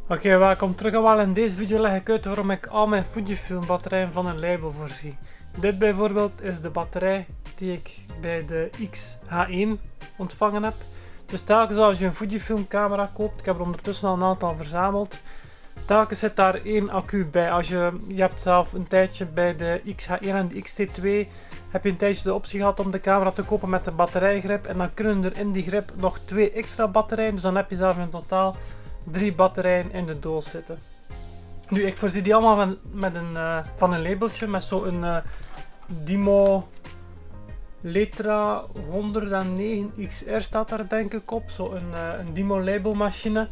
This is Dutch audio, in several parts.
Oké, welkom terug allemaal. In deze video leg ik uit waarom ik al mijn Fujifilm batterijen van een label voorzie. Dit bijvoorbeeld is de batterij die ik bij de X-H1 ontvangen heb. Dus telkens als je een Fujifilm camera koopt, ik heb er ondertussen al een aantal verzameld, telkens zit daar één accu bij. Als je hebt zelf een tijdje bij de X-H1 en de X-T2 heb je een tijdje de optie gehad om de camera te kopen met de batterijgrip. En dan kunnen er in die grip nog 2 extra batterijen, dus dan heb je zelf in totaal 3 batterijen in de doos zitten. Nu, ik voorzie die allemaal van een labeltje met zo'n Dimo Letra 109 XR staat daar denk ik op. Zo'n een Dimo labelmachine.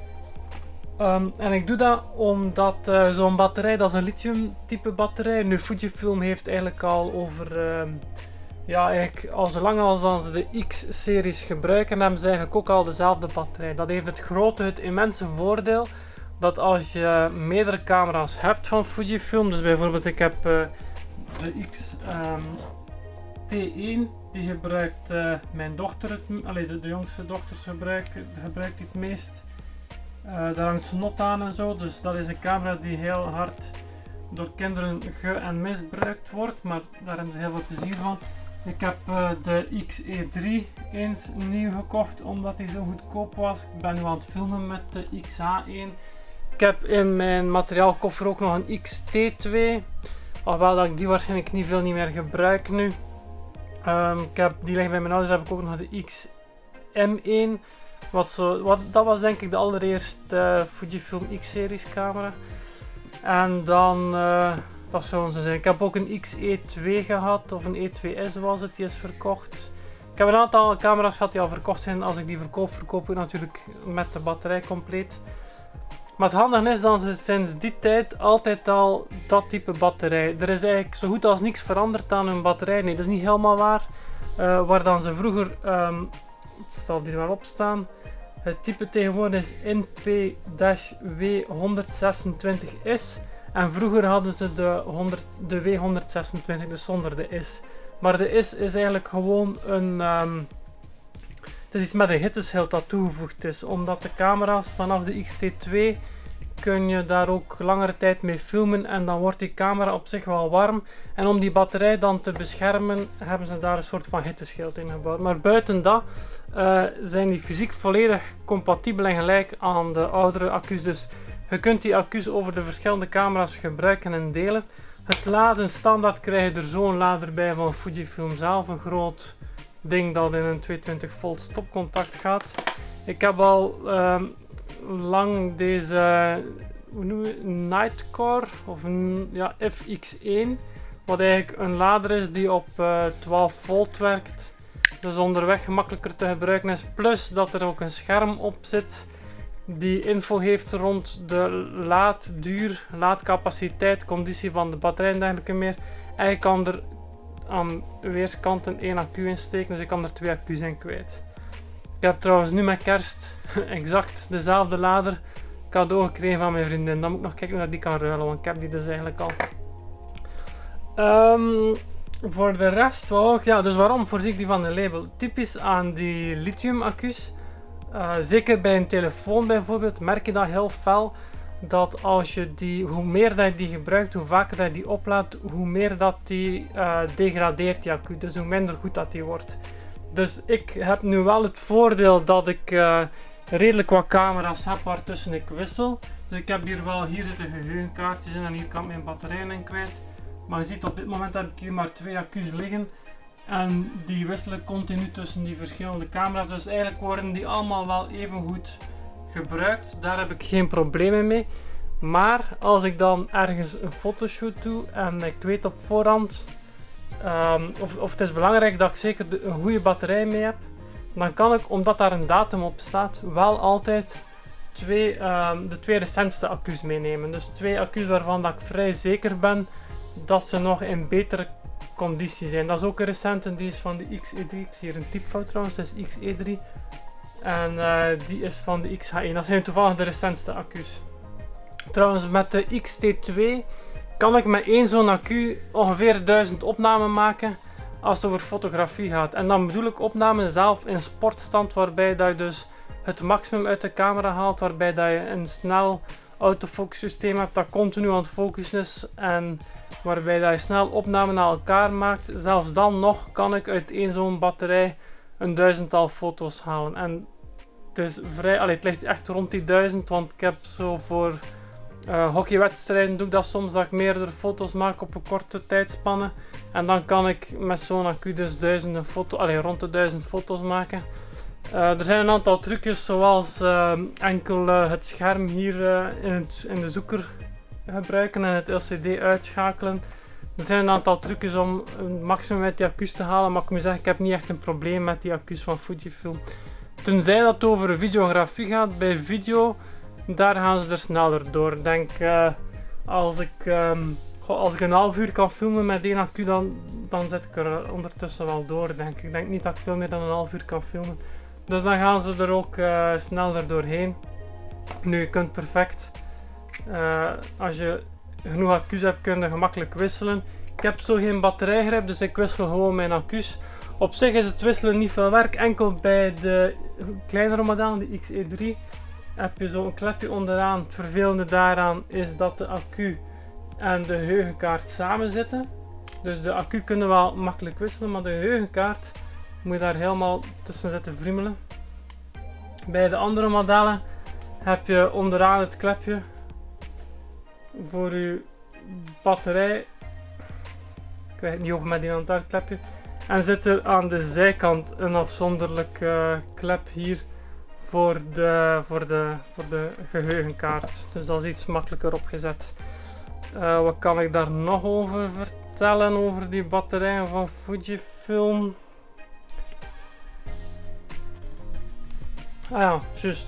En ik doe dat omdat zo'n batterij, dat is een lithium type batterij. Nu, Fujifilm heeft eigenlijk al over... ja, eigenlijk al zolang als ze de X-series gebruiken, hebben ze eigenlijk ook al dezelfde batterij. Dat heeft het immense voordeel dat als je meerdere camera's hebt van Fujifilm, dus bijvoorbeeld ik heb de X-T1, die gebruikt mijn dochter, de jongste dochters gebruikt die het meest. Daar hangt ze not aan en zo, dus dat is een camera die heel hard door kinderen en misbruikt wordt, maar daar hebben ze heel veel plezier van. Ik heb de XE3 eens nieuw gekocht omdat die zo goedkoop was. Ik ben nu aan het filmen met de XH1. Ik heb in mijn materiaalkoffer ook nog een XT2. Alhoewel dat ik die waarschijnlijk niet meer gebruik nu. Die liggen bij mijn ouders. Heb ik ook nog de XM1. Dat was denk ik de allereerste Fujifilm X-series camera. En dan... dat zou zo zijn. Ik heb ook een XE2 gehad, of een E2S was het, die is verkocht. Ik heb een aantal camera's gehad die al verkocht zijn. Als ik die verkoop ik natuurlijk met de batterij compleet. Maar het handige is dat ze sinds die tijd altijd al dat type batterij. Er is eigenlijk zo goed als niks veranderd aan hun batterij. Nee, dat is niet helemaal waar. Waar dan ze vroeger, het zal hier wel op staan. Het type tegenwoordig is NP-W126S. En vroeger hadden ze de W126, dus zonder de is. Maar de is eigenlijk gewoon een... het is iets met een hitteschild dat toegevoegd is. Omdat de camera's vanaf de X-T2 kun je daar ook langere tijd mee filmen. En dan wordt die camera op zich wel warm. En om die batterij dan te beschermen hebben ze daar een soort van hitteschild in gebouwd. Maar buiten dat zijn die fysiek volledig compatibel en gelijk aan de oudere accu's. Dus je kunt die accu's over de verschillende camera's gebruiken en delen. Het laden standaard krijg je er zo'n lader bij van Fujifilm zelf. Een groot ding dat in een 220 volt stopcontact gaat. Ik heb al lang deze Nightcore of FX1. Wat eigenlijk een lader is die op 12 volt werkt. Dus onderweg gemakkelijker te gebruiken is. Plus dat er ook een scherm op zit die info heeft rond de laadduur, laadcapaciteit, conditie van de batterij en dergelijke meer. En je kan er aan weerskanten 1 accu in steken, dus ik kan er 2 accu's in kwijt. Ik heb trouwens nu met kerst exact dezelfde lader cadeau gekregen van mijn vriendin. Dan moet ik nog kijken hoe ik die kan ruilen, want ik heb die dus eigenlijk al. Voor de rest, dus waarom voorzie ik die van een label? Typisch aan die lithium accu's. Zeker bij een telefoon bijvoorbeeld merk je dat heel fel, dat als je hoe meer dat je die gebruikt, hoe vaker dat je die oplaadt, hoe meer dat die degradeert, die accu, dus hoe minder goed dat die wordt. Dus ik heb nu wel het voordeel dat ik redelijk wat camera's heb waartussen ik wissel. Dus ik heb hier zitten geheugenkaartjes in en hier kan ik mijn batterijen in kwijt. Maar je ziet, op dit moment heb ik hier maar 2 accu's liggen. En die wisselen continu tussen die verschillende camera's. Dus eigenlijk worden die allemaal wel even goed gebruikt. Daar heb ik geen problemen mee. Maar als ik dan ergens een fotoshoot doe en ik weet op voorhand... of het is belangrijk dat ik zeker een goede batterij mee heb. Dan kan ik, omdat daar een datum op staat, wel altijd de 2 recentste accu's meenemen. Dus 2 accu's waarvan dat ik vrij zeker ben dat ze nog in betere conditie zijn. Dat is ook een recente, die is van de XE3. Ik zie hier een typfout trouwens, dat is XE3. En die is van de XH1. Dat zijn toevallig de recentste accu's. Trouwens, met de XT2 kan ik met één zo'n accu ongeveer 1000 opnamen maken als het over fotografie gaat. En dan bedoel ik opnamen zelf in sportstand, waarbij dat je dus het maximum uit de camera haalt, waarbij dat je een snel autofocus systeem hebt dat continu aan het focussen is en waarbij dat je snel opnamen naar elkaar maakt. Zelfs dan nog kan ik uit één zo'n batterij een 1000-tal foto's halen. En het is het ligt echt rond die 1000, want ik heb zo voor hockeywedstrijden doe ik dat soms, dat ik meerdere foto's maak op een korte tijdspanne. En dan kan ik met zo'n accu dus rond de 1000 foto's maken. Er zijn een aantal trucjes, zoals enkel het scherm hier in de zoeker gebruiken en het LCD uitschakelen. Er zijn een aantal trucjes om een maximum uit die accu's te halen, maar ik moet zeggen, ik heb niet echt een probleem met die accu's van Fujifilm. Tenzij dat het over videografie gaat, bij video, daar gaan ze er sneller door. Ik denk, als ik een half uur kan filmen met één accu, dan zit ik er ondertussen wel door, denk ik. Ik denk niet dat ik veel meer dan een half uur kan filmen. Dus dan gaan ze er ook sneller doorheen. Nu, je kunt perfect, als je genoeg accu's hebt, kun je gemakkelijk wisselen. Ik heb zo geen batterijgrip, dus ik wissel gewoon mijn accu's. Op zich is het wisselen niet veel werk, enkel bij de kleinere modellen, de XE3, heb je zo'n klepje onderaan. Het vervelende daaraan is dat de accu en de geheugenkaart samen zitten. Dus de accu kunnen wel makkelijk wisselen, maar de geheugenkaart moet je daar helemaal tussen zitten friemelen. Bij de andere modellen heb je onderaan het klepje voor je batterij. Ik krijg het niet open met die klepje. En zit er aan de zijkant een afzonderlijk klep hier voor de geheugenkaart. Dus dat is iets makkelijker opgezet. Wat kan ik daar nog over vertellen over die batterijen van Fujifilm? Ah ja, juist.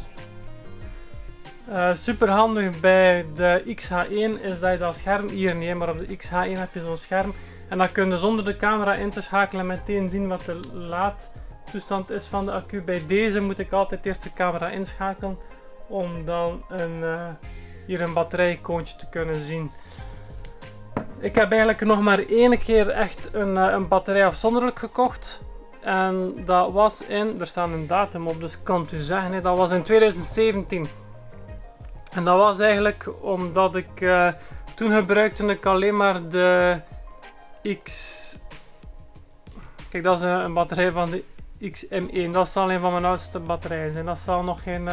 Super handig bij de X-H1 is dat je dat scherm hier niet, maar op de X-H1 heb je zo'n scherm. En dan kun je zonder de camera in te schakelen meteen zien wat de laadtoestand is van de accu. Bij deze moet ik altijd eerst de camera inschakelen om dan hier een batterijicoontje te kunnen zien. Ik heb eigenlijk nog maar één keer echt een batterij afzonderlijk gekocht. En dat was er staat een datum op, dus ik kan het u zeggen, dat was in 2017. En dat was eigenlijk omdat ik toen gebruikte ik alleen maar de Kijk, dat is een batterij van de XM1. Dat zal een van mijn oudste batterijen zijn. Dat zal nog geen...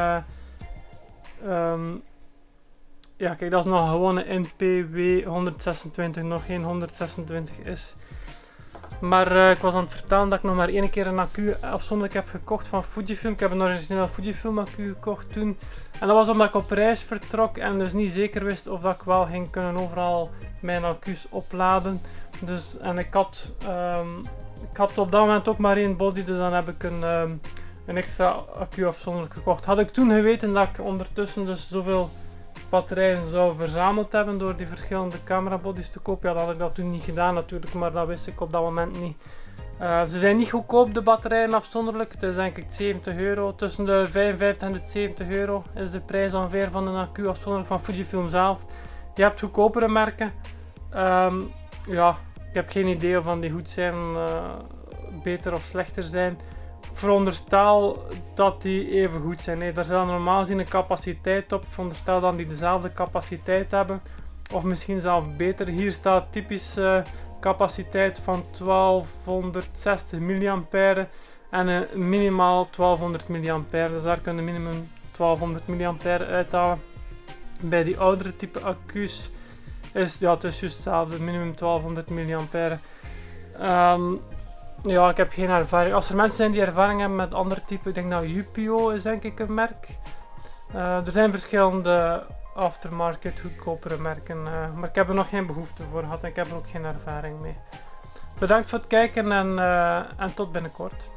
ja, kijk, dat is nog gewoon een NPW 126, nog geen 126 is. Maar ik was aan het vertellen dat ik nog maar één keer een accu afzonderlijk heb gekocht van Fujifilm. Ik heb een originele Fujifilm accu gekocht toen. En dat was omdat ik op reis vertrok en dus niet zeker wist of dat ik wel ging kunnen overal mijn accu's opladen. Dus, en ik had op dat moment ook maar één body, dus dan heb ik een extra accu afzonderlijk gekocht. Had ik toen geweten dat ik ondertussen dus zoveel batterijen zou verzameld hebben door die verschillende camerabodies te kopen, ja, dan had ik dat toen niet gedaan natuurlijk, maar dat wist ik op dat moment niet. Ze zijn niet goedkoop, de batterijen afzonderlijk. Het is denk ik 70 euro. Tussen de 55 en de 70 euro is de prijs ongeveer van een accu afzonderlijk van Fujifilm zelf. Je hebt goedkopere merken. Ja, ik heb geen idee of die goed zijn, beter of slechter zijn. Ik veronderstel dat die even goed zijn. Nee, daar zal normaal gezien een capaciteit op. Ik veronderstel dat die dezelfde capaciteit hebben. Of misschien zelfs beter. Hier staat typisch capaciteit van 1260 mAh en een minimaal 1200 mAh. Dus daar kun je minimum 1200 mAh uithalen. Bij die oudere type accu's is het is juist hetzelfde, minimum 1200 mAh. Ja, ik heb geen ervaring. Als er mensen zijn die ervaring hebben met andere typen, ik denk dat Upio is denk ik een merk. Er zijn verschillende aftermarket goedkopere merken, maar ik heb er nog geen behoefte voor gehad en ik heb er ook geen ervaring mee. Bedankt voor het kijken en tot binnenkort.